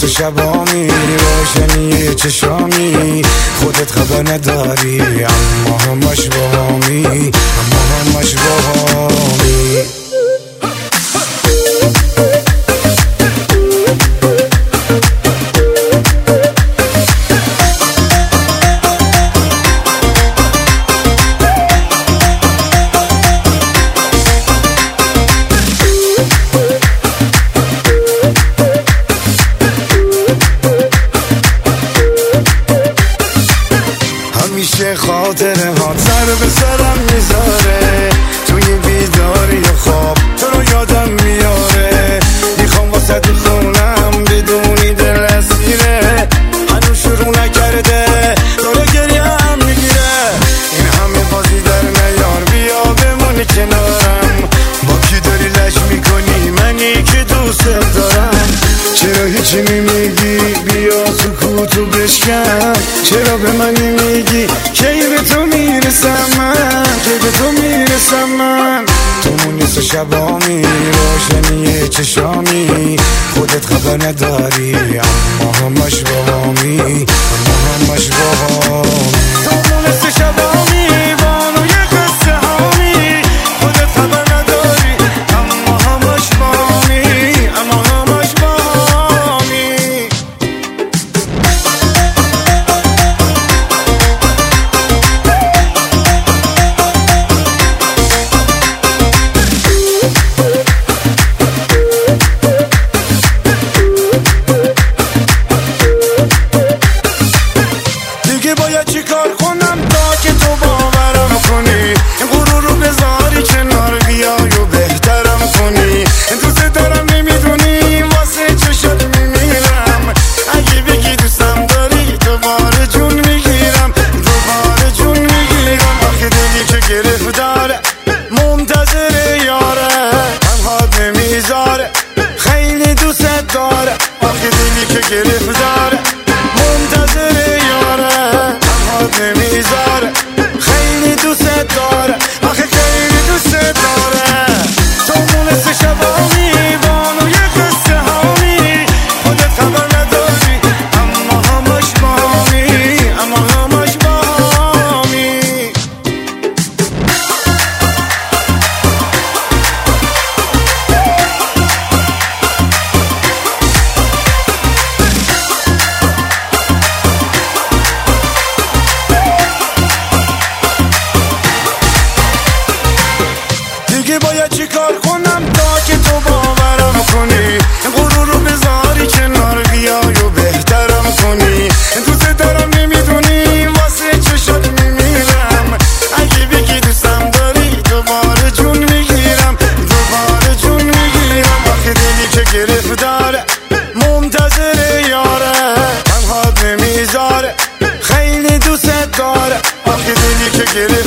مثل شبا میری روشنی چشامی خودت خبر نداری اما همش باهامی اما همش باهامی همیشه خاطره ها سر به سرم میذاره توی بیداری و خواب تو رو یادم میاره میخوام واسه خونم بدونی دل اسیره هنوز شروع نکرده داره گریه هم میگیره این همه بازی در نیار بیا بمونی کنارم با کی داری لش میکنی منی که دوست دارم چرا هیچی نمیگی بیا سکوتو بشکن چرا به من نمیگی کی به تو میرسم من کی به تو میرسم من تو مثل شبامی روشنی چشامی خودت خبر نداری اما همش باهامی اما همش باهامی تو مثل شبامی بانوی قصه هامی خودت خبر نداری اما همش باهامی اما همش باهامی دیگه باید چی کار کنم تا که تو باورم کنی این غرور رو بذاری کنار بیای و بهترم کنی دوست دارم نمیدونی واسه چشات میمیرم اگه بگی دوستم داری دوباره جون میگیرم دوباره جون میگیرم آخه دلی که گرفتاره منتظر یاره تنهات نمیذاره خیلی دوست داره آخه دلی که گرفتاره منتظر نمیذاره خیلی دوست داره آخه خیلی دوست داره تو مثل شبامی بانوی قصه هامی خودت خبر نداری اما همش باهامی اما همش باهامی دیگه باید چی کار کنم تا که تو باورم کنی غرور رو بذاری کنار بیای و بهترم کنی دوست دارم نمیدونی واسه چشات میمیرم اگه بگی دوستم داری دوباره جون میگیرم دوباره جون میگیرم آخه دلی که گرفتاره منتظر یاره تنهات نمیذاره خیلی دوست داره آخه دلی که گرفتاره